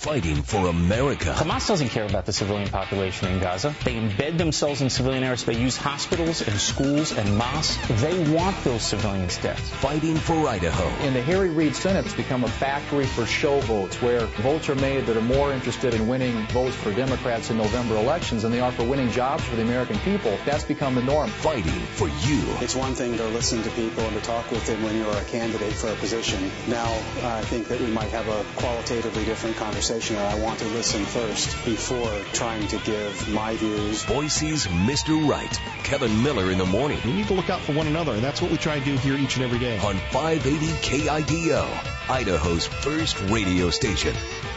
fighting for America. Hamas doesn't care about the civilian population in Gaza. They embed themselves in civilian areas. They use hospitals and schools and mosques. They want those civilians dead. Fighting for Idaho. In the Harry Reid Senate, it's become a factory for show votes, where votes are made that are more interested in winning votes for Democrats in November elections than they are for winning jobs for the American people. That's become the norm. Fighting for you. It's one thing to listen to people and to talk with them when you're a candidate for a position. Now, I think that we might have a qualitatively different conversation, and I want to listen first before trying to give my views. Boise's Mr. Right. Kevin Miller in the morning. We need to look out for one another, and that's what we try to do here each and every day. On 580 KIDO, Idaho's first radio station.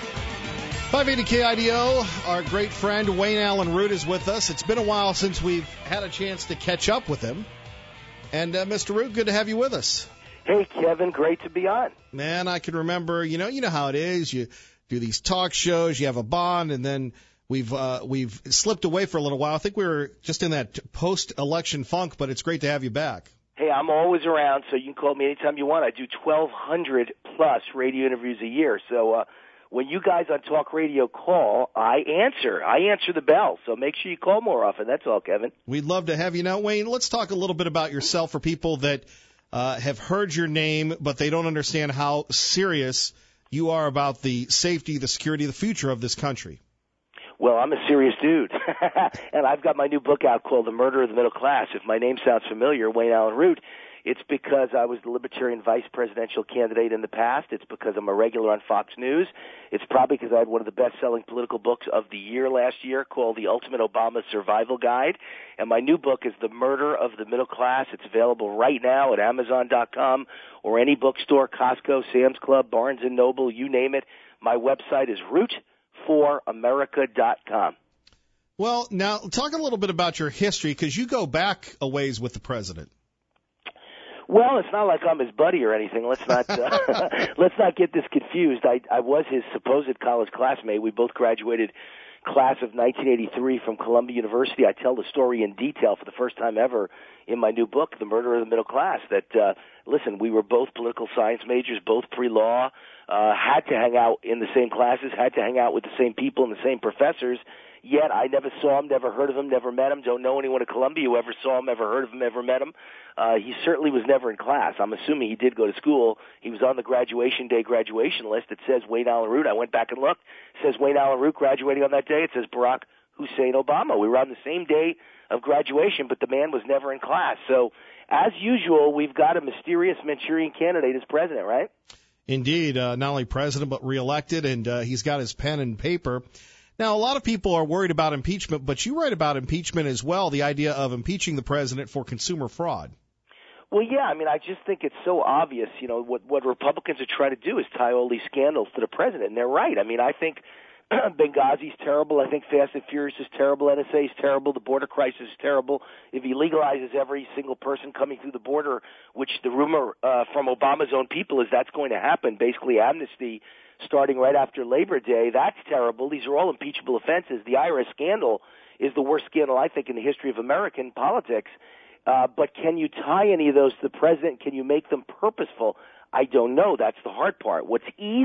580 KIDO, our great friend Wayne Allyn Root is with us. It's been a while since we've had a chance to catch up with him. And Mr. Root, good to have you with us. Hey, Kevin, great to be on. Man, I can remember, you know how it is. You do these talk shows, you have a bond, and then we've slipped away for a little while. I think we were just in that post-election funk, but it's great to have you back. Hey, I'm always around, so you can call me anytime you want. I do 1,200-plus radio interviews a year. So when you guys on talk radio call, I answer. I answer the bell, so make sure you call more often. That's all, Kevin. We'd love to have you. Now, Wayne, let's talk a little bit about yourself for people that have heard your name, but they don't understand how serious you are about the safety, the security, the future of this country. Well, I'm a serious dude, and I've got my new book out called The Murder of the Middle Class. If my name sounds familiar, Wayne Allyn Root, it's because I was the Libertarian vice presidential candidate in the past. It's because I'm a regular on Fox News. It's probably because I had one of the best-selling political books of the year last year called The Ultimate Obama Survival Guide. And my new book is The Murder of the Middle Class. It's available right now at Amazon.com or any bookstore, Costco, Sam's Club, Barnes & Noble, you name it. My website is rootforamerica.com. Well, now talk a little bit about your history, because you go back a ways with the president. Well, it's not like I'm his buddy or anything. Let's not get this confused. I was his supposed college classmate. We both graduated class of 1983 from Columbia University. I tell the story in detail for the first time ever in my new book, The Murder of the Middle Class, that, listen, we were both political science majors, both pre-law, had to hang out in the same classes, had to hang out with the same people and the same professors. Yet I never saw him, never heard of him, never met him, don't know anyone at Columbia who ever saw him, ever heard of him, ever met him. He certainly was never in class. I'm assuming he did go to school. He was on the graduation day graduation list. It says Wayne Allyn Root. I went back and looked. It says Wayne Allyn Root graduating on that day. It says Barack Hussein Obama. We were on the same day of graduation, but the man was never in class. So, as usual, we've got a mysterious Manchurian candidate as president, right? Indeed, not only president, but reelected, and he's got his pen and paper. Now, a lot of people are worried about impeachment, but you write about impeachment as well, the idea of impeaching the president for consumer fraud. Well, yeah, I mean, I just think it's so obvious, you know, what Republicans are trying to do is tie all these scandals to the president, and they're right. I mean, I think Benghazi's terrible. I think Fast and Furious is terrible. NSA is terrible. The border crisis is terrible. If he legalizes every single person coming through the border, which the rumor from Obama's own people is that's going to happen, basically amnesty starting right after Labor Day, that's terrible. These are all impeachable offenses. The IRS scandal is the worst scandal, I think, in the history of American politics. But can you tie any of those to the president? Can you make them purposeful? I don't know. That's the hard part. What's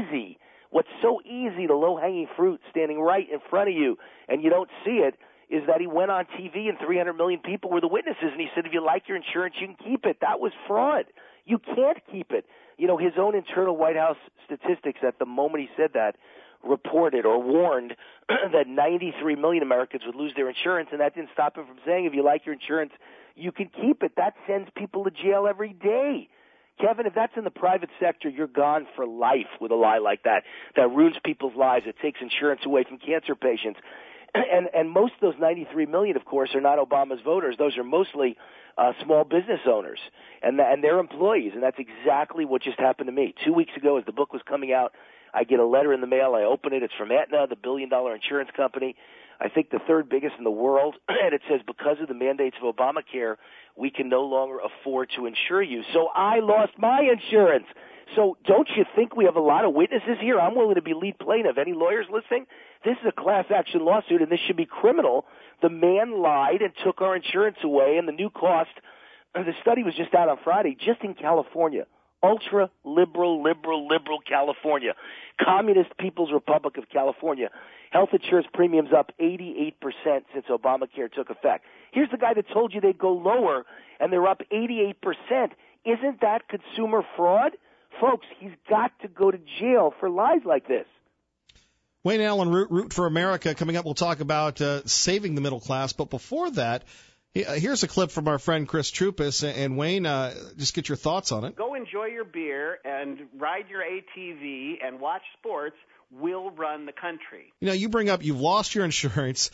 so easy, the low-hanging fruit standing right in front of you, and you don't see it, is that he went on TV and 300 million people were the witnesses, and he said, if you like your insurance, you can keep it. That was fraud. You can't keep it. You know, his own internal White House statistics at the moment he said that reported or warned that 93 million Americans would lose their insurance, and that didn't stop him from saying, if you like your insurance, you can keep it. That sends people to jail every day. Kevin, if that's in the private sector, you're gone for life with a lie like that. That ruins people's lives. It takes insurance away from cancer patients. And most of those 93 million, of course, are not Obama's voters. Those are mostly small business owners and their employees, and that's exactly what just happened to me. 2 weeks ago, as the book was coming out, I get a letter in the mail. I open it. It's from Aetna, the billion-dollar insurance company, I think the third biggest in the world, and it says because of the mandates of Obamacare, we can no longer afford to insure you. So I lost my insurance. So don't you think we have a lot of witnesses here? I'm willing to be lead plaintiff. Any lawyers listening? This is a class action lawsuit, and this should be criminal. The man lied and took our insurance away, and the new cost, the study was just out on Friday, just in California ultra-liberal California. Communist People's Republic of California. Health insurance premiums up 88% since Obamacare took effect. Here's the guy that told you they'd go lower, and they're up 88%. Isn't that consumer fraud? Folks, he's got to go to jail for lies like this. Wayne Allen, Root for America. Coming up, we'll talk about saving the middle class. But before that, here's a clip from our friend Chris Troupis. And Wayne, just get your thoughts on it. Go enjoy your beer and ride your ATV and watch sports. We'll run the country. You know, you bring up you've lost your insurance.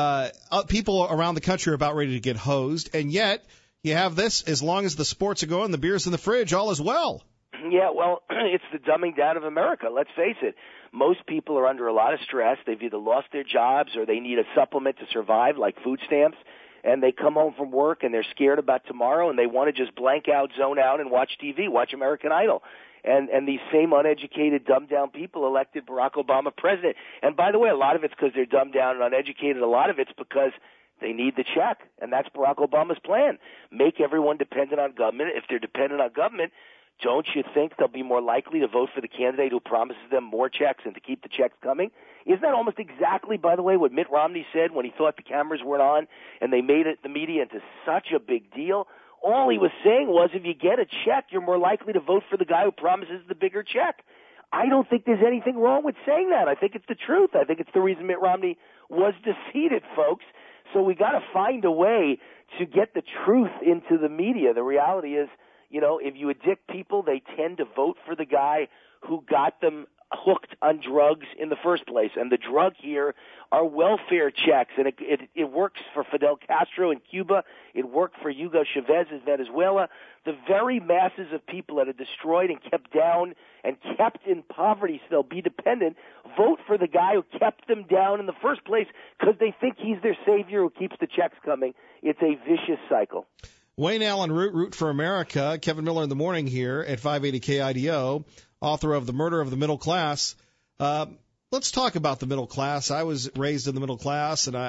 People around the country are about ready to get hosed. And yet you have this, as long as the sports are going, the beer's in the fridge, all is well. Yeah, well, it's the dumbing down of America. Let's face it. Most people are under a lot of stress. They've either lost their jobs or they need a supplement to survive, like food stamps. And they come home from work and they're scared about tomorrow and they want to just blank out, zone out, and watch TV, watch American Idol. And these same uneducated, dumbed-down people elected Barack Obama president. And by the way, a lot of it's because they're dumbed down and uneducated. A lot of it's because they need the check, and that's Barack Obama's plan. Make everyone dependent on government. If they're dependent on government, don't you think they'll be more likely to vote for the candidate who promises them more checks and to keep the checks coming? Isn't that almost exactly, by the way, what Mitt Romney said when he thought the cameras weren't on and they made the media into such a big deal? All he was saying was if you get a check, you're more likely to vote for the guy who promises the bigger check. I don't think there's anything wrong with saying that. I think it's the truth. I think it's the reason Mitt Romney was defeated, folks. So we got to find a way to get the truth into the media. The reality is, you know, if you addict people, they tend to vote for the guy who got them hooked on drugs in the first place. And the drug here are welfare checks. And it works for Fidel Castro in Cuba. It worked for Hugo Chavez in Venezuela. The very masses of people that are destroyed and kept down and kept in poverty so they'll be dependent vote for the guy who kept them down in the first place because they think he's their savior who keeps the checks coming. It's a vicious cycle. Wayne Allen, Root for America. Kevin Miller in the morning here at 580 KIDO, author of The Murder of the Middle Class. Let's talk about the middle class. I was raised in the middle class, and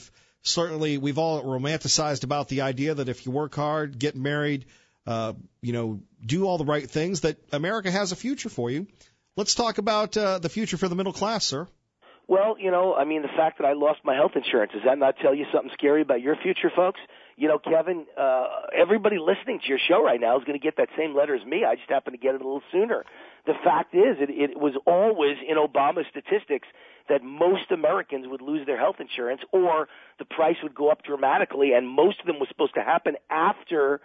we've all romanticized about the idea that if you work hard, get married, do all the right things, that America has a future for you. Let's talk about the future for the middle class, sir. Well, the fact that I lost my health insurance, does that not tell you something scary about your future, folks? You know, Kevin, everybody listening to your show right now is going to get that same letter as me. I just happen to get it a little sooner. The fact is, it was always in Obama's statistics that most Americans would lose their health insurance or the price would go up dramatically, and most of them was supposed to happen after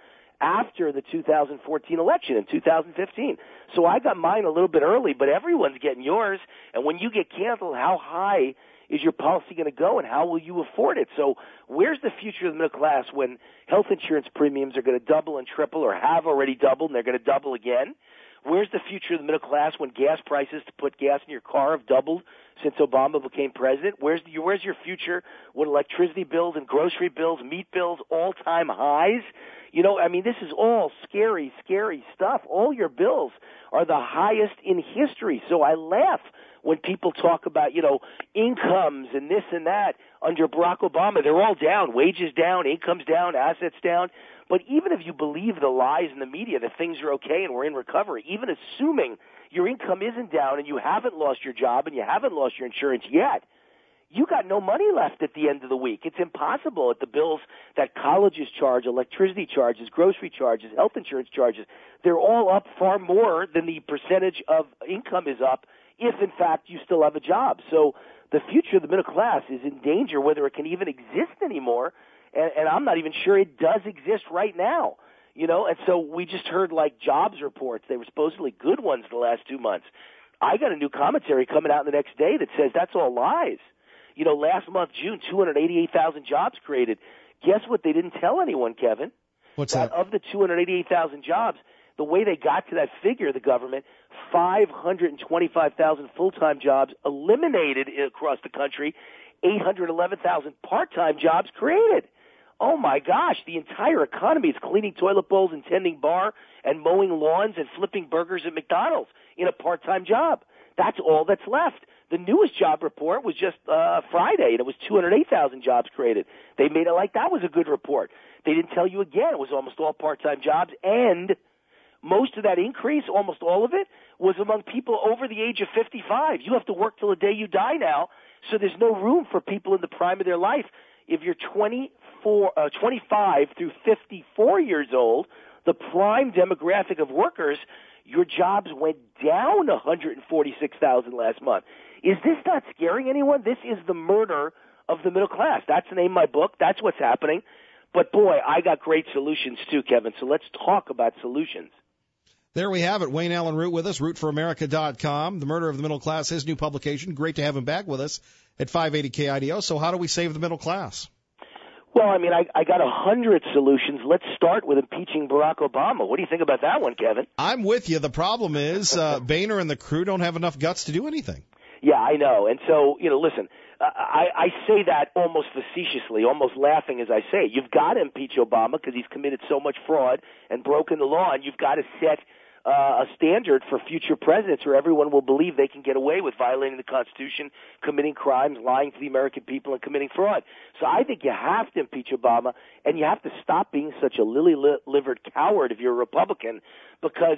the 2014 election in 2015. So I got mine a little bit early, but everyone's getting yours. And when you get canceled, how high is your policy going to go and how will you afford it? So where's the future of the middle class when health insurance premiums are going to double and triple or have already doubled and they're going to double again? Where's the future of the middle class when gas prices to put gas in your car have doubled since Obama became president? Where's your future when electricity bills and grocery bills, meat bills, all-time highs? This is all scary, scary stuff. All your bills are the highest in history. So I laugh when people talk about, incomes and this and that under Barack Obama. They're all down, wages down, incomes down, assets down. But even if you believe the lies in the media that things are okay and we're in recovery, even assuming your income isn't down and you haven't lost your job and you haven't lost your insurance yet, you got no money left at the end of the week. It's impossible at the bills that colleges charge, electricity charges, grocery charges, health insurance charges. They're all up far more than the percentage of income is up if, in fact, you still have a job. So the future of the middle class is in danger, whether it can even exist anymore. And I'm not even sure it does exist right now. And so we just heard jobs reports. They were supposedly good ones the last 2 months. I got a new commentary coming out the next day that says that's all lies. Last month, June, 288,000 jobs created. Guess what they didn't tell anyone, Kevin? What's that? Of the 288,000 jobs, the way they got to that figure, the government, 525,000 full-time jobs eliminated across the country, 811,000 part-time jobs created. Oh, my gosh, the entire economy is cleaning toilet bowls and tending bar and mowing lawns and flipping burgers at McDonald's in a part-time job. That's all that's left. The newest job report was just Friday, and it was 208,000 jobs created. They made it like that was a good report. They didn't tell you again it was almost all part-time jobs, and most of that increase, almost all of it, was among people over the age of 55. You have to work till the day you die now, so there's no room for people in the prime of their life. If you're 25 through 54 years old, the prime demographic of workers, your jobs went down 146,000 last month. Is this not scaring anyone? This is the murder of the middle class. That's the name of my book. That's what's happening. But, boy, I got great solutions, too, Kevin. So let's talk about solutions. There we have it. Wayne Allyn Root with us, rootforamerica.com. The Murder of the Middle Class, his new publication. Great to have him back with us at 580 KIDO. So how do we save the middle class? Well, I mean, I got 100 solutions. Let's start with impeaching Barack Obama. What do you think about that one, Kevin? I'm with you. The problem is Boehner and the crew don't have enough guts to do anything. Yeah, I know. And so, listen, I say that almost facetiously, almost laughing as I say it. You've got to impeach Obama because he's committed so much fraud and broken the law, and you've got to set a standard for future presidents where everyone will believe they can get away with violating the Constitution, committing crimes, lying to the American people, and committing fraud. So I think you have to impeach Obama, and you have to stop being such a lily-livered coward if you're a Republican, because,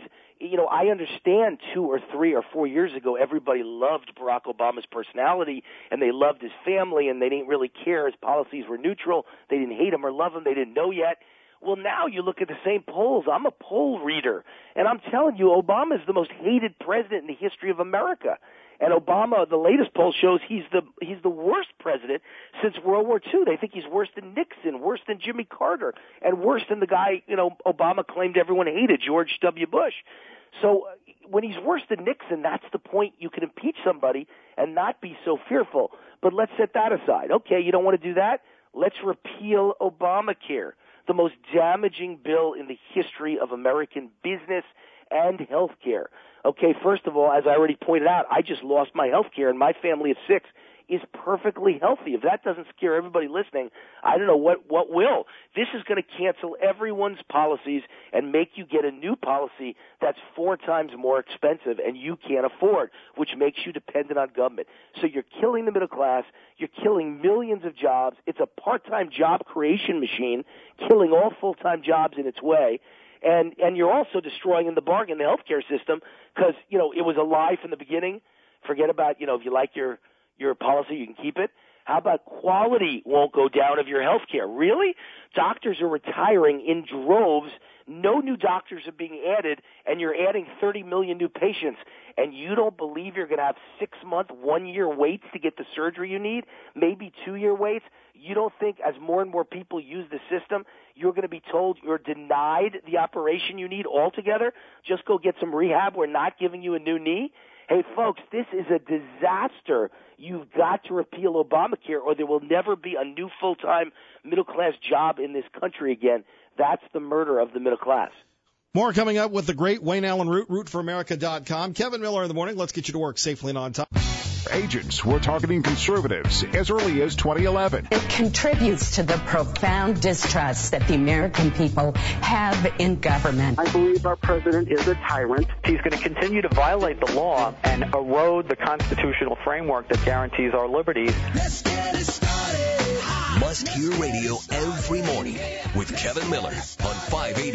I understand 2 or 3 or 4 years ago everybody loved Barack Obama's personality, and they loved his family, and they didn't really care. His policies were neutral. They didn't hate him or love him. They didn't know yet. Well, now you look at the same polls. I'm a poll reader, and I'm telling you, Obama is the most hated president in the history of America. And Obama, the latest poll shows he's the worst president since World War II. They think he's worse than Nixon, worse than Jimmy Carter, and worse than the guy, Obama claimed everyone hated, George W. Bush. So when he's worse than Nixon, that's the point. You can impeach somebody and not be so fearful. But let's set that aside. Okay, you don't want to do that? Let's repeal Obamacare, the most damaging bill in the history of American business and health care. Okay, first of all, as I already pointed out, I just lost my health care, and my family of 6 is perfectly healthy. If that doesn't scare everybody listening, I don't know what will. This is going to cancel everyone's policies and make you get a new policy that's 4 times more expensive and you can't afford, which makes you dependent on government. So you're killing the middle class. You're killing millions of jobs. It's a part-time job creation machine, killing all full-time jobs in its way. And you're also destroying in the bargain the healthcare system because, it was a lie from the beginning. Forget about, if you like your policy, you can keep it. How about quality won't go down of your health care? Really? Doctors are retiring in droves. No new doctors are being added, and you're adding 30 million new patients. And you don't believe you're going to have 6-month, 1-year waits to get the surgery you need, maybe 2-year waits? You don't think as more and more people use the system, you're going to be told you're denied the operation you need altogether? Just go get some rehab. We're not giving you a new knee. Hey, folks, this is a disaster. You've got to repeal Obamacare or there will never be a new full-time middle-class job in this country again. That's the murder of the middle class. More coming up with the great Wayne Allyn Root, rootforamerica.com. Kevin Miller in the morning. Let's get you to work safely and on time. Agents were targeting conservatives as early as 2011. It contributes to the profound distrust that the American people have in government. I believe our president is a tyrant. He's going to continue to violate the law and erode the constitutional framework that guarantees our liberties. Let's get it started. Must Hear Radio every morning with Kevin Miller on 580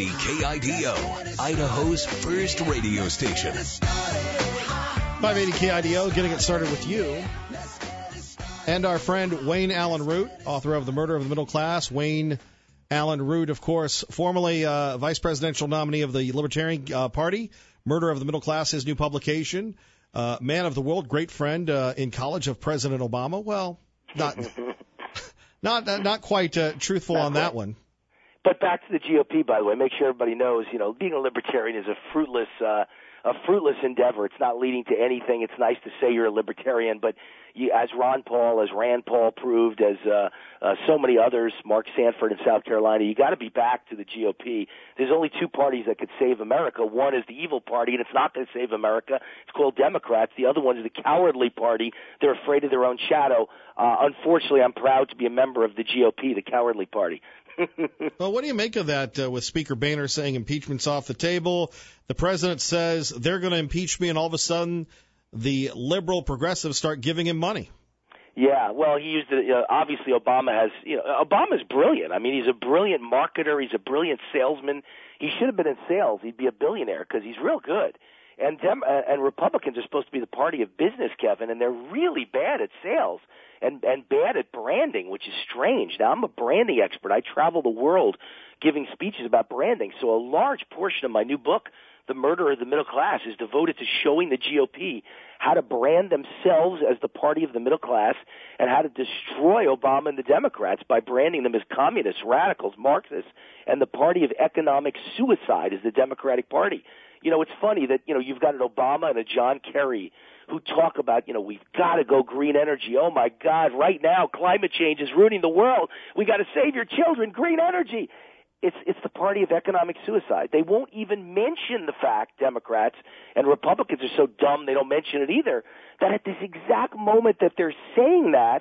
KIDO, Idaho's first radio station. 580 KIDO, getting it started with you. And our friend Wayne Allyn Root, author of The Murder of the Middle Class. Wayne Allyn Root, of course, formerly vice presidential nominee of the Libertarian Party. Murder of the Middle Class, his new publication. Man of the world, great friend in college of President Obama. Well, not quite truthful on that one. But back to the GOP, by the way, make sure everybody knows, being a libertarian is a fruitless endeavor. It's not leading to anything. It's nice to say you're a libertarian, but as Rand Paul proved, as so many others, Mark Sanford in South Carolina, you got to be back to the GOP. There's only 2 parties that could save America. One is the evil party, and it's not going to save America. It's called Democrats. The other one is the cowardly party. They're afraid of their own shadow. Unfortunately, I'm proud to be a member of the GOP, the cowardly party. Well, what do you make of that with Speaker Boehner saying impeachment's off the table? The president says they're going to impeach me, and all of a sudden the liberal progressives start giving him money. Yeah, well, he used it. Obviously, Obama's brilliant. I mean, he's a brilliant marketer. He's a brilliant salesman. He should have been in sales. He'd be a billionaire because he's real good. And Republicans are supposed to be the party of business, Kevin, and they're really bad at sales and bad at branding, which is strange. Now, I'm a branding expert. I travel the world giving speeches about branding. So a large portion of my new book, The Murder of the Middle Class, is devoted to showing the GOP how to brand themselves as the party of the middle class and how to destroy Obama and the Democrats by branding them as communists, radicals, Marxists, and the party of economic suicide is the Democratic Party. You know, it's funny that, you've got an Obama and a John Kerry who talk about, we've got to go green energy. Oh, my God, right now climate change is ruining the world. We got to save your children, green energy. It's the party of economic suicide. They won't even mention the fact, Democrats and Republicans are so dumb they don't mention it either, that at this exact moment that they're saying that,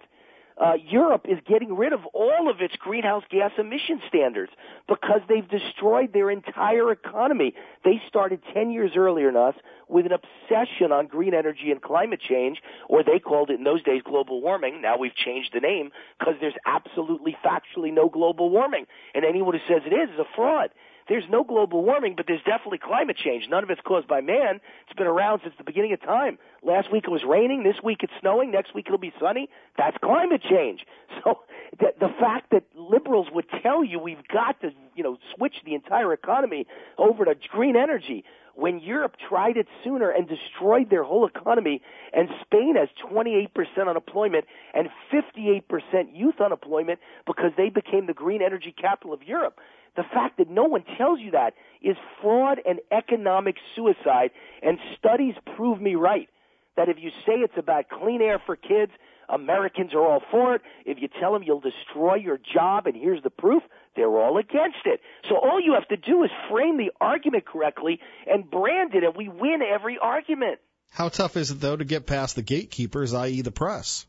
Europe is getting rid of all of its greenhouse gas emission standards because they've destroyed their entire economy. They started 10 years earlier than us with an obsession on green energy and climate change, or they called it in those days global warming. Now we've changed the name because there's absolutely factually no global warming. And anyone who says it is a fraud. There's no global warming, but there's definitely climate change. None of it's caused by man. It's been around since the beginning of time. Last week it was raining. This week it's snowing. Next week it'll be sunny. That's climate change. So the fact that liberals would tell you we've got to, switch the entire economy over to green energy when Europe tried it sooner and destroyed their whole economy, and Spain has 28% unemployment and 58% youth unemployment because they became the green energy capital of Europe. The fact that no one tells you that is fraud and economic suicide, and studies prove me right, that if you say it's about clean air for kids, Americans are all for it. If you tell them you'll destroy your job, and here's the proof, they're all against it. So all you have to do is frame the argument correctly and brand it, and we win every argument. How tough is it, though, to get past the gatekeepers, i.e. the press?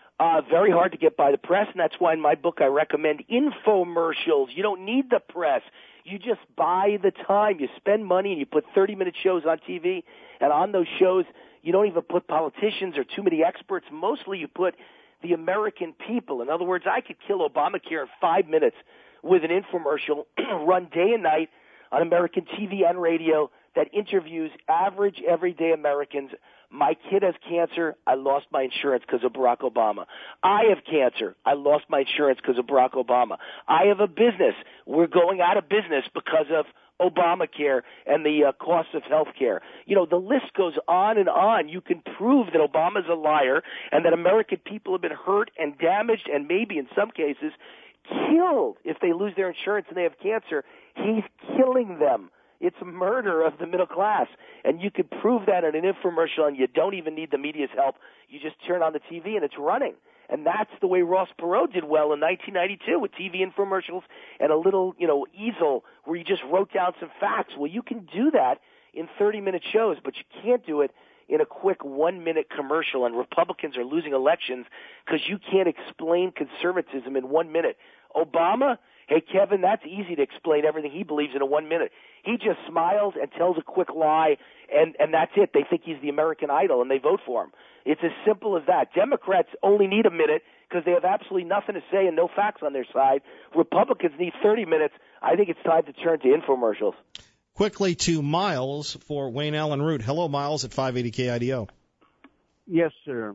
Very hard to get by the press, and that's why in my book I recommend infomercials. You don't need the press. You just buy the time. You spend money and you put 30-minute shows on TV, and on those shows you don't even put politicians or too many experts. Mostly you put the American people. In other words, I could kill Obamacare in 5 minutes with an infomercial run day and night on American TV and radio that interviews average, everyday Americans. My kid has cancer. I lost my insurance because of Barack Obama. I have cancer. I lost my insurance because of Barack Obama. I have a business. We're going out of business because of Obamacare and the cost of health care. The list goes on and on. You can prove that Obama's a liar and that American people have been hurt and damaged and maybe in some cases killed if they lose their insurance and they have cancer. He's killing them. It's murder of the middle class. And you could prove that in an infomercial, and you don't even need the media's help. You just turn on the TV and it's running. And that's the way Ross Perot did well in 1992 with TV infomercials and a little, easel where you just wrote down some facts. Well, you can do that in 30-minute shows, but you can't do it in a quick 1-minute commercial. And Republicans are losing elections because you can't explain conservatism in 1 minute. Obama, hey, Kevin, that's easy to explain everything he believes in a 1 minute. He just smiles and tells a quick lie, and that's it. They think he's the American Idol, and they vote for him. It's as simple as that. Democrats only need a minute because they have absolutely nothing to say and no facts on their side. Republicans need 30 minutes. I think it's time to turn to infomercials. Quickly to Miles for Wayne Allen Root. Hello, Miles at 580 KIDO. Yes, sir.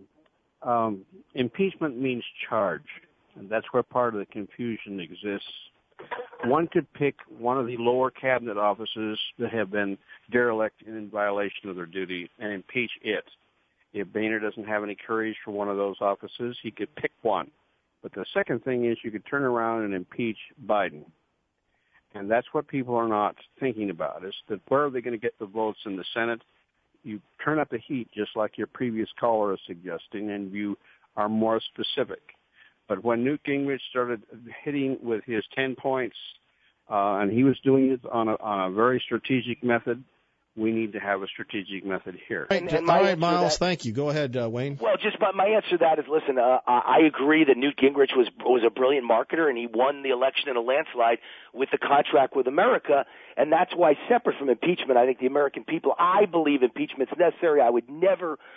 Impeachment means charge, and that's where part of the confusion exists. One could pick one of the lower cabinet offices that have been derelict and in violation of their duty and impeach it. If Boehner doesn't have any courage for one of those offices, he could pick one. But the second thing is you could turn around and impeach Biden. And that's what people are not thinking about, is that where are they going to get the votes in the Senate? You turn up the heat, just like your previous caller is suggesting, and you are more specific. But when Newt Gingrich started hitting with his 10 points, and he was doing it on a very strategic method, we need to have a strategic method here. All right, Miles, thank you. Go ahead, Wayne. Well, just my answer to that is, listen, I agree that Newt Gingrich was a brilliant marketer, and he won the election in a landslide with the contract with America, and that's why, separate from impeachment, I think the American people, I believe impeachment's necessary. I would never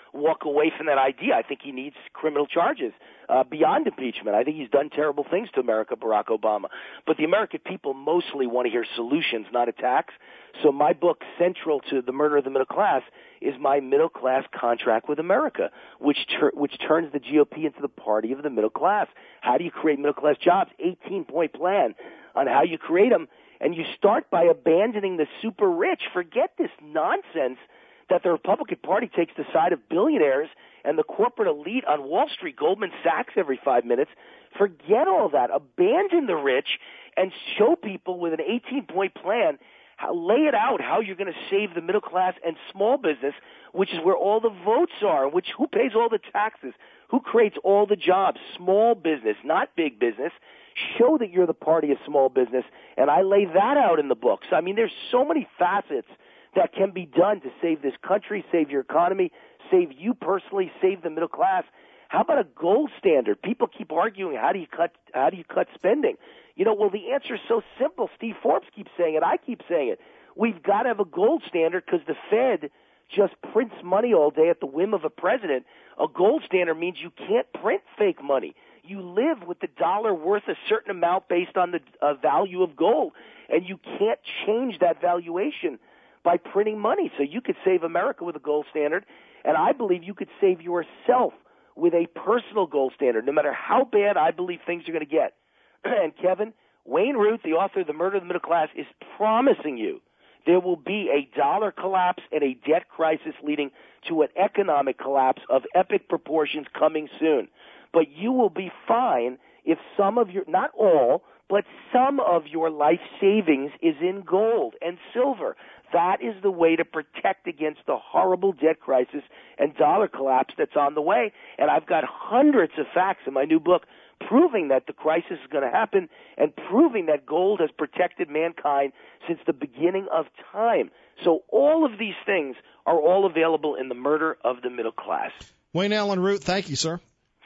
walk away from that idea. I think he needs criminal charges beyond impeachment. I think he's done terrible things to America, Barack Obama. But the American people mostly want to hear solutions, not attacks. So my book, central to the murder of the middle class, is my middle class contract with America, which turns the GOP into the party of the middle class. How do you create middle class jobs? 18-point plan on how you create them. And you start by abandoning the super rich. Forget this nonsense that the Republican Party takes the side of billionaires and the corporate elite on Wall Street, Goldman Sachs every 5 minutes. Forget all that. Abandon the rich and show people with an 18-point plan, lay it out how you're going to save the middle class and small business, which is where all the votes are, who pays all the taxes, who creates all the jobs, small business, not big business. Show that you're the party of small business, and I lay that out in the books. I mean, there's so many facets that can be done to save this country, save your economy, save you personally, save the middle class. How about a gold standard? People keep arguing, how do you cut spending? Well, the answer is so simple. Steve Forbes keeps saying it. I keep saying it. We've got to have a gold standard because the Fed just prints money all day at the whim of a president. A gold standard means you can't print fake money. You live with the dollar worth a certain amount based on the value of gold, and you can't change that valuation by printing money. So you could save America with a gold standard, and I believe you could save yourself with a personal gold standard, no matter how bad I believe things are going to get. And Kevin, Wayne Root, the author of The Murder of the Middle Class, is promising you there will be a dollar collapse and a debt crisis leading to an economic collapse of epic proportions coming soon. But you will be fine if some of your, not all, but some of your life savings is in gold and silver. That is the way to protect against the horrible debt crisis and dollar collapse that's on the way. And I've got hundreds of facts in my new book proving that the crisis is going to happen and proving that gold has protected mankind since the beginning of time. So all of these things are all available in The Murder of the Middle Class. Wayne Allen Root, thank you, sir.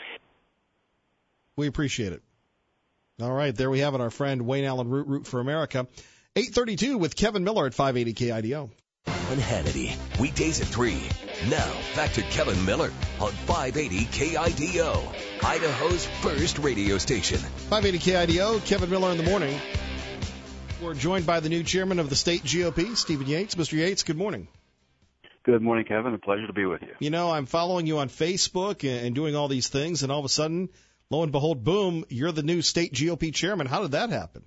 We appreciate it. All right, there we have it, our friend Wayne Allen Root, Root for America. 8:32 with Kevin Miller at 580 KIDO. On Hannity, weekdays at 3. Now, back to Kevin Miller on 580 KIDO, Idaho's first radio station. 580 KIDO, Kevin Miller in the morning. We're joined by the new chairman of the state GOP, Stephen Yates. Mr. Yates, good morning. Good morning, Kevin. A pleasure to be with you. I'm following you on Facebook and doing all these things, and all of a sudden, lo and behold, boom, you're the new state GOP chairman. How did that happen?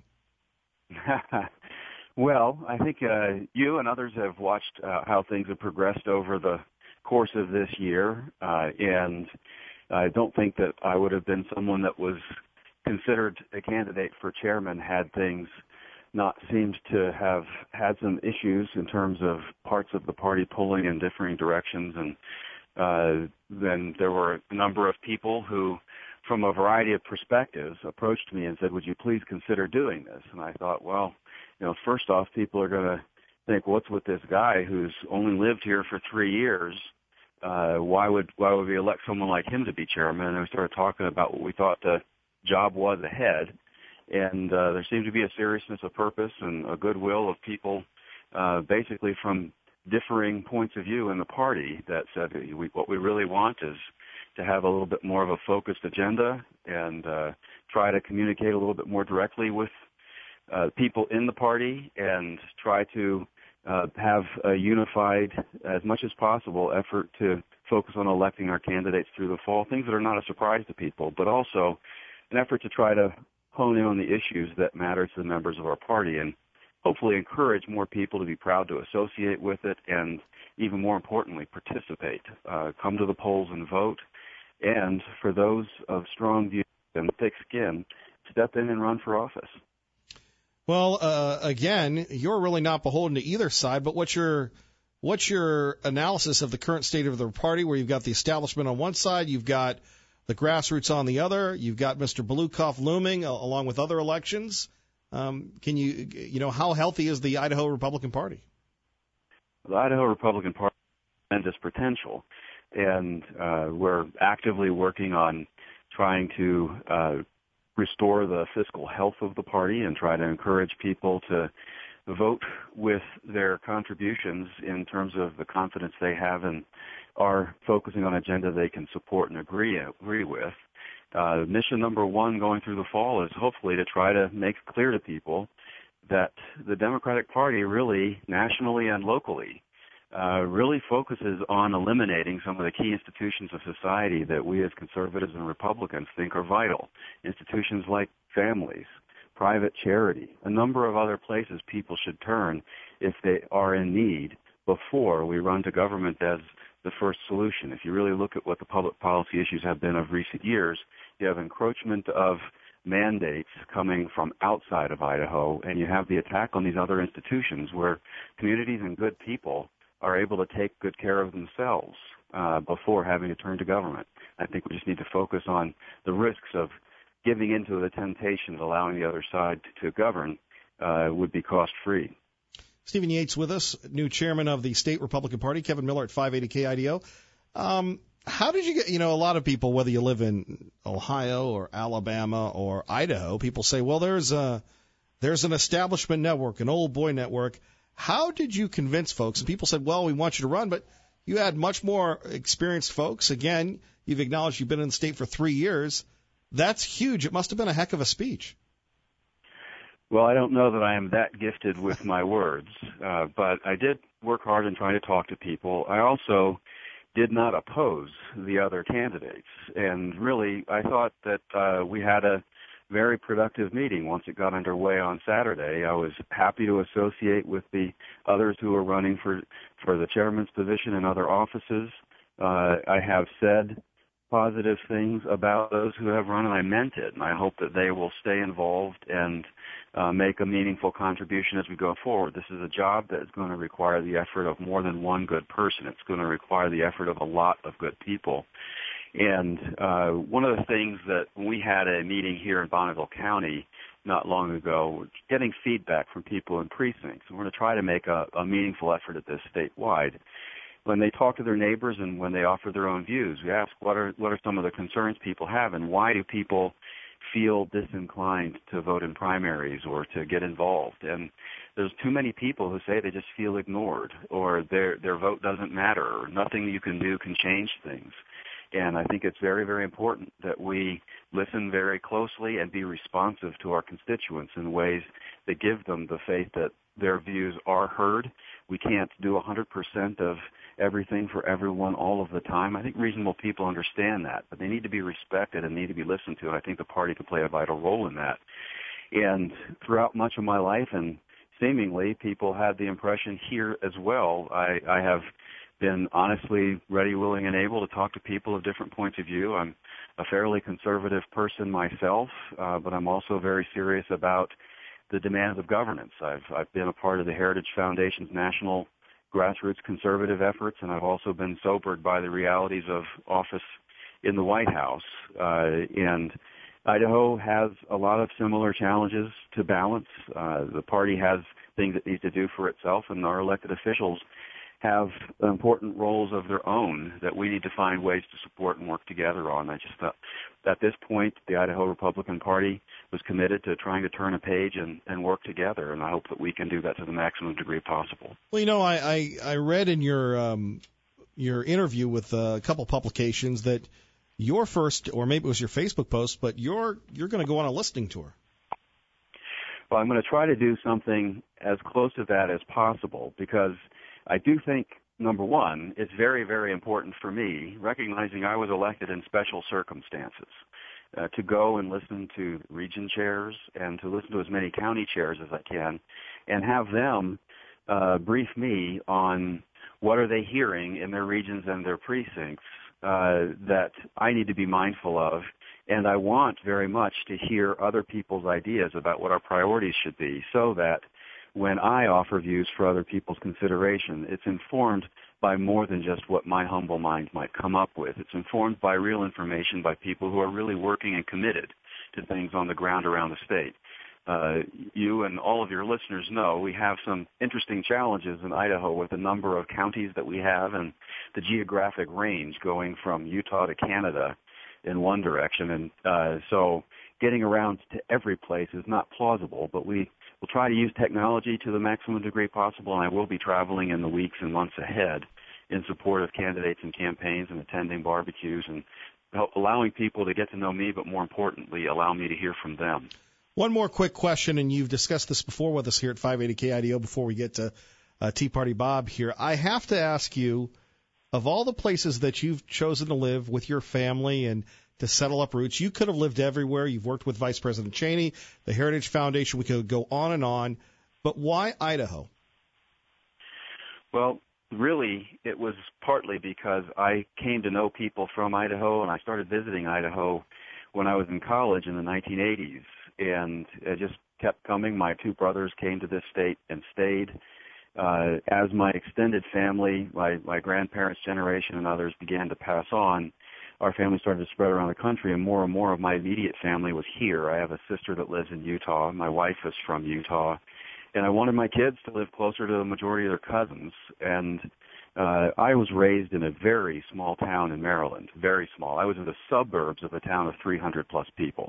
Well, I think you and others have watched how things have progressed over the course of this year, and I don't think that I would have been someone that was considered a candidate for chairman had things not seemed to have had some issues in terms of parts of the party pulling in differing directions, and then there were a number of people who, from a variety of perspectives, approached me and said, would you please consider doing this? And I thought, well, first off, people are going to think, what's with this guy who's only lived here for 3 years? Why would we elect someone like him to be chairman? And we started talking about what we thought the job was ahead. And there seemed to be a seriousness of purpose and a goodwill of people basically from differing points of view in the party that said what we really want is to have a little bit more of a focused agenda and try to communicate a little bit more directly with people in the party and try to have a unified, as much as possible, effort to focus on electing our candidates through the fall, things that are not a surprise to people, but also an effort to try to hone in on the issues that matter to the members of our party and hopefully encourage more people to be proud to associate with it and, even more importantly, participate. Come to the polls and vote. And for those of strong views and thick skin, step in and run for office. Well, again, you're really not beholden to either side, but what's your analysis of the current state of the party where you've got the establishment on one side, you've got the grassroots on the other, you've got Mr. Belukoff looming along with other elections? Can you how healthy is the Idaho Republican Party? The Idaho Republican Party has tremendous potential, and we're actively working on trying to restore the fiscal health of the party and try to encourage people to vote with their contributions in terms of the confidence they have in are focusing on an agenda they can support and agree with. Mission number one going through the fall is hopefully to try to make clear to people that the Democratic Party really, nationally and locally, really focuses on eliminating some of the key institutions of society that we as conservatives and Republicans think are vital. Institutions like families, private charity, a number of other places people should turn if they are in need before we run to government as the first solution. If you really look at what the public policy issues have been of recent years, you have encroachment of mandates coming from outside of Idaho, and you have the attack on these other institutions where communities and good people are able to take good care of themselves before having to turn to government. I think we just need to focus on the risks of giving into the temptation of allowing the other side to govern would be cost-free. Stephen Yates with us, new chairman of the state Republican Party. Kevin Miller at 580 KIDO. How did you get, a lot of people, whether you live in Ohio or Alabama or Idaho, people say, well, there's an establishment network, an old boy network. How did you convince folks? And people said, well, we want you to run, but you had much more experienced folks. Again, you've acknowledged you've been in the state for 3 years. That's huge. It must have been a heck of a speech. Well, I don't know that I am that gifted with my words, but I did work hard in trying to talk to people. I also did not oppose the other candidates, and really I thought that we had a very productive meeting once it got underway on Saturday. I was happy to associate with the others who were running for the chairman's position in other offices. I have said positive things about those who have run, and I meant it, and I hope that they will stay involved and make a meaningful contribution as we go forward. This is a job that is going to require the effort of more than one good person. It's going to require the effort of a lot of good people. And one of the things that when we had a meeting here in Bonneville County not long ago, getting feedback from people in precincts. We're going to try to make a meaningful effort at this statewide. When they talk to their neighbors and when they offer their own views, we ask what are some of the concerns people have, and why do people feel disinclined to vote in primaries or to get involved. And there's too many people who say they just feel ignored, or their vote doesn't matter, or nothing you can do can change things. And I think it's very, very important that we listen very closely and be responsive to our constituents in ways that give them the faith that their views are heard. We can't do 100% of everything for everyone all of the time. I think reasonable people understand that, but they need to be respected and need to be listened to, and I think the party can play a vital role in that. And throughout much of my life, and seemingly people had the impression here as well, I have been honestly ready, willing, and able to talk to people of different points of view. I'm a fairly conservative person myself, but I'm also very serious about the demands of governance. I've been a part of the Heritage Foundation's national grassroots conservative efforts, and I've also been sobered by the realities of office in the White House. And Idaho has a lot of similar challenges to balance. The party has things it needs to do for itself, and our elected officials have important roles of their own that we need to find ways to support and work together on. I just thought at this point the Idaho Republican Party was committed to trying to turn a page and work together, and I hope that we can do that to the maximum degree possible. Well, I read in your interview with a couple publications that your first, or maybe it was your Facebook post, but you're going to go on a listening tour. Well, I'm going to try to do something as close to that as possible, because I do think, number one, it's very, very important for me, recognizing I was elected in special circumstances, to go and listen to region chairs and to listen to as many county chairs as I can and have them brief me on what are they hearing in their regions and their precincts that I need to be mindful of. And I want very much to hear other people's ideas about what our priorities should be, so that when I offer views for other people's consideration, it's informed by more than just what my humble mind might come up with. It's informed by real information by people who are really working and committed to things on the ground around the state. You and all of your listeners know we have some interesting challenges in Idaho with the number of counties that we have and the geographic range going from Utah to Canada in one direction. And so getting around to every place is not plausible, but we'll try to use technology to the maximum degree possible, and I will be traveling in the weeks and months ahead in support of candidates and campaigns and attending barbecues and allowing people to get to know me, but more importantly, allow me to hear from them. One more quick question, and you've discussed this before with us here at 580 KIDO before we get to Tea Party Bob here. I have to ask you, of all the places that you've chosen to live with your family and to settle up roots, you could have lived everywhere. You've worked with Vice President Cheney, the Heritage Foundation. We could go on. But why Idaho? Well, really, it was partly because I came to know people from Idaho, and I started visiting Idaho when I was in college in the 1980s. And it just kept coming. My two brothers came to this state and stayed. As my extended family, my grandparents' generation and others began to pass on, our family started to spread around the country, and more of my immediate family was here. I have a sister that lives in Utah. My wife is from Utah. And I wanted my kids to live closer to the majority of their cousins. And I was raised in a very small town in Maryland, very small. I was in the suburbs of a town of 300-plus people.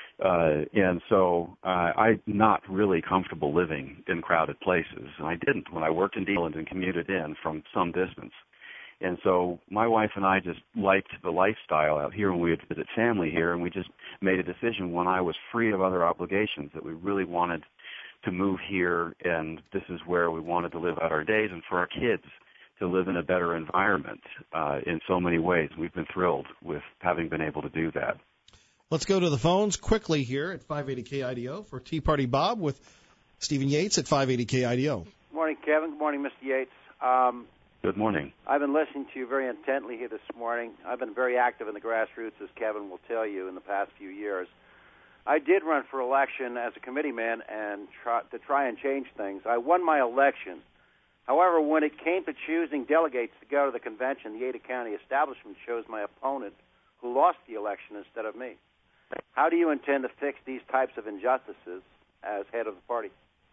And so I'm not really comfortable living in crowded places. And I didn't when I worked in Maryland and commuted in from some distance. And so my wife and I just liked the lifestyle out here when we would visit family here, and we just made a decision when I was free of other obligations that we really wanted to move here, and this is where we wanted to live out our days and for our kids to live in a better environment in so many ways. We've been thrilled with having been able to do that. Let's go to the phones quickly here at 580 KIDO for Tea Party Bob with Stephen Yates at 580 KIDO. Good morning, Kevin. Good morning, Mr. Yates. Good morning. I've been listening to you very intently here this morning. I've been very active in the grassroots, as Kevin will tell you, in the past few years. I did run for election as a committeeman and to try and change things. I won my election. However, when it came to choosing delegates to go to the convention, the Ada County establishment chose my opponent, who lost the election, instead of me. How do you intend to fix these types of injustices as head of the party?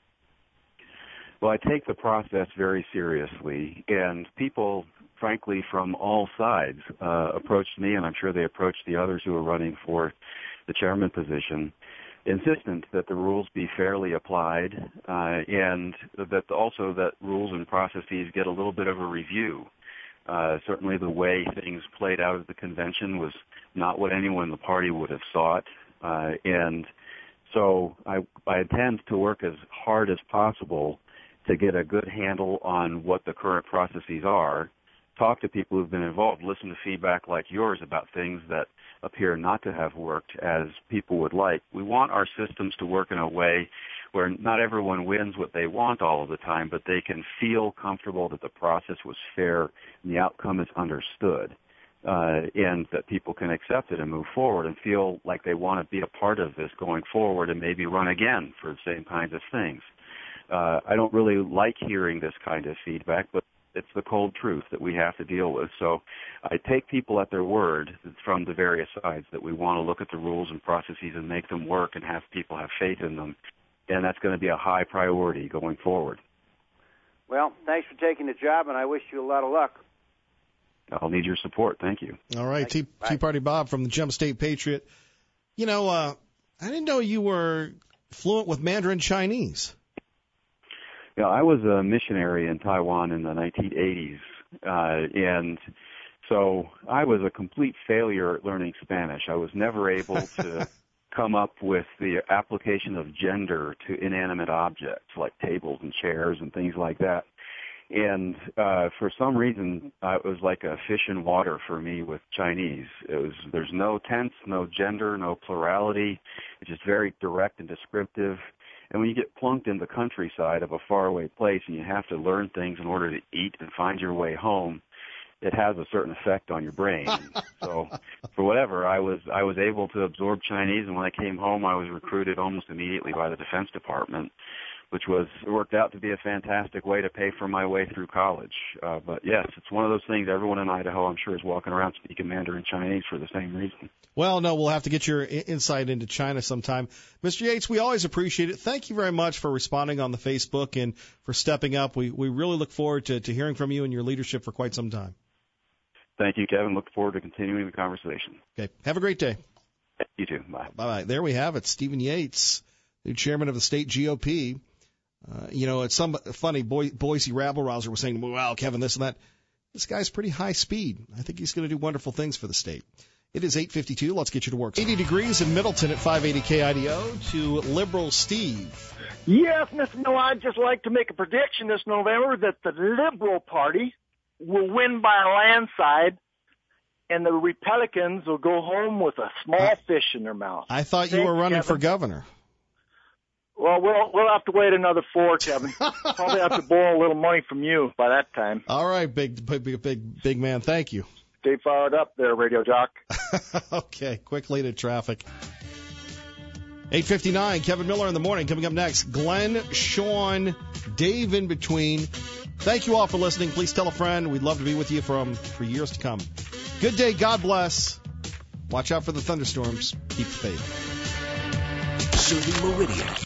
Well, I take the process very seriously, and people, frankly, from all sides approached me, and I'm sure they approached the others who are running for the chairman position, insistent that the rules be fairly applied, and that also that rules and processes get a little bit of a review. Certainly the way things played out at the convention was not what anyone in the party would have sought, and so I intend to work as hard as possible to get a good handle on what the current processes are, talk to people who've been involved, listen to feedback like yours about things that appear not to have worked as people would like. We want our systems to work in a way where not everyone wins what they want all of the time, but they can feel comfortable that the process was fair and the outcome is understood, and that people can accept it and move forward and feel like they want to be a part of this going forward and maybe run again for the same kinds of things. I don't really like hearing this kind of feedback, but it's the cold truth that we have to deal with. So I take people at their word from the various sides that we want to look at the rules and processes and make them work and have people have faith in them. And that's going to be a high priority going forward. Well, thanks for taking the job, and I wish you a lot of luck. I'll need your support. Thank you. All right. Tea Party Bob from the Gem State Patriot. You know, I didn't know you were fluent with Mandarin Chinese. Yeah, I was a missionary in Taiwan in the 1980s, and so I was a complete failure at learning Spanish. I was never able to come up with the application of gender to inanimate objects like tables and chairs and things like that. And for some reason, it was like a fish in water for me with Chinese. There's no tense, no gender, no plurality. It's just very direct and descriptive. And when you get plunked in the countryside of a faraway place and you have to learn things in order to eat and find your way home, it has a certain effect on your brain. So for whatever, I was able to absorb Chinese, and when I came home, I was recruited almost immediately by the Defense Department, which worked out to be a fantastic way to pay for my way through college. But yes, it's one of those things everyone in Idaho, I'm sure, is walking around speaking Mandarin Chinese for the same reason. Well, no, we'll have to get your insight into China sometime. Mr. Yates, we always appreciate it. Thank you very much for responding on the Facebook and for stepping up. We really look forward to hearing from you and your leadership for quite some time. Thank you, Kevin. Look forward to continuing the conversation. Okay. Have a great day. You too. Bye. Bye-bye. There we have it. Stephen Yates, the chairman of the state GOP. It's some funny Boise rabble-rouser was saying, well, Kevin, this and that. This guy's pretty high speed. I think he's going to do wonderful things for the state. It is 8:52. Let's get you to work. 80 degrees in Middleton at 580 KIDO to Liberal Steve. Yes, Mr. Miller, I'd just like to make a prediction this November that the Liberal Party will win by a landslide, and the Republicans will go home with a small fish in their mouth. I thought you were running for governor. Well, we'll have to wait another 4, Kevin. Probably have to borrow a little money from you by that time. All right, big man. Thank you. Stay fired up there, Radio Jock. Okay, quickly to traffic. 8:59, Kevin Miller in the morning. Coming up next, Glenn, Sean, Dave in between. Thank you all for listening. Please tell a friend. We'd love to be with you for years to come. Good day. God bless. Watch out for the thunderstorms. Keep the faith. Serving Meridian.